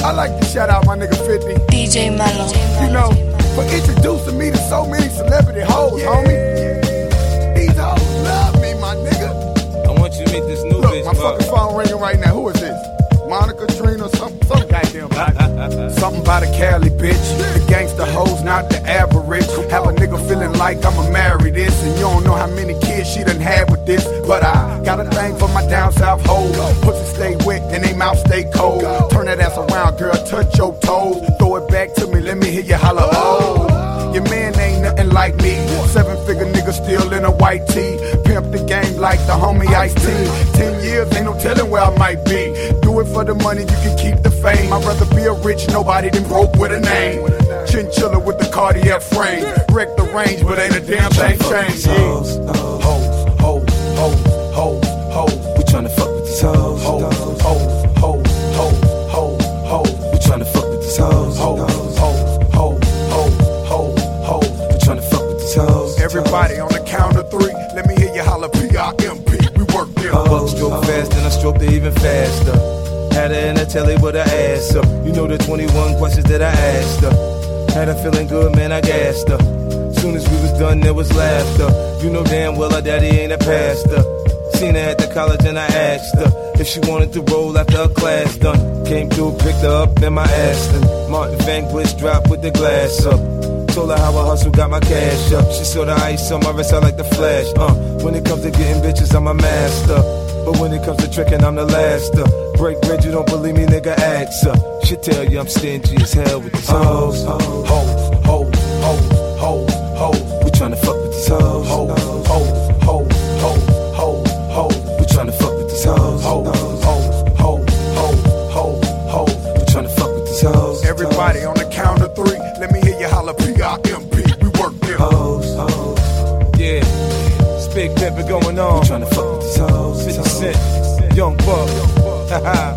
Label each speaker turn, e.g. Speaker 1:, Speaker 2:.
Speaker 1: I like to shout out my nigga 50.
Speaker 2: DJ Mello.
Speaker 1: You know, for introducing me to so many celebrity hoes, homie. These hoes love me, my nigga.
Speaker 3: I want you to meet this new bitch.
Speaker 1: My fucking phone ringing right now. Who is this? Monica, Trina, some goddamn body. Something about a Cali bitch. The gangsta hoes, not the average. Have a nigga feeling like I'ma marry this. And you don't know how many kids she done had with this. But I got a thing for my down south hoes. Pussy stay wet and they mouth stay cold. Turn that ass around, girl, touch your toes. Throw it back to me, let me hear you holler, oh. Your man ain't nothing like me. 7-figure nigga still in a white tee. Pimp the game like the homie Ice-T. 10 years, ain't no telling where I might be. Do it for the money, you can keep the fame. I'd rather be a rich nobody than broke with a name. Chinchilla with the cardiac frame. Wreck the range, but ain't a damn thing changed.
Speaker 3: Hoes, we tryna fuck with these hoes. We tryna fuck with these hoes.
Speaker 1: Everybody on the count of 3, let me hear you holler P-I-M-P. We work there.
Speaker 3: Buck stroke fast and I stroked her even faster. Had her in the telly with her ass up. You know the 21 questions that I asked her. Had her feeling good, man, I gassed her. Soon as we was done, there was laughter. You know damn well her daddy ain't a pastor. Seen her at the college and I asked her if she wanted to roll after her class done. Came through, picked her up, then my Aston Martin Vanquish dropped with the glass up. Told her how I hustle, got my cash up. She saw the ice on my wrist, I like the flash. When it comes to getting bitches, I'm a master. But when it comes to tricking, I'm the laster. Break bread, you don't believe me, nigga, ask her. She tell you I'm stingy as hell with these hoes. We tryna fuck with these hoes. We tryna fuck with these hoes. We tryna fuck with these hoes.
Speaker 1: Everybody on the count of 3, let me hear you holler P-I-M-P. We work there.
Speaker 3: Yeah, it's big pimpin' going on.
Speaker 1: We tryna fuck with these hoes.
Speaker 3: 50 Cent, Young Buck.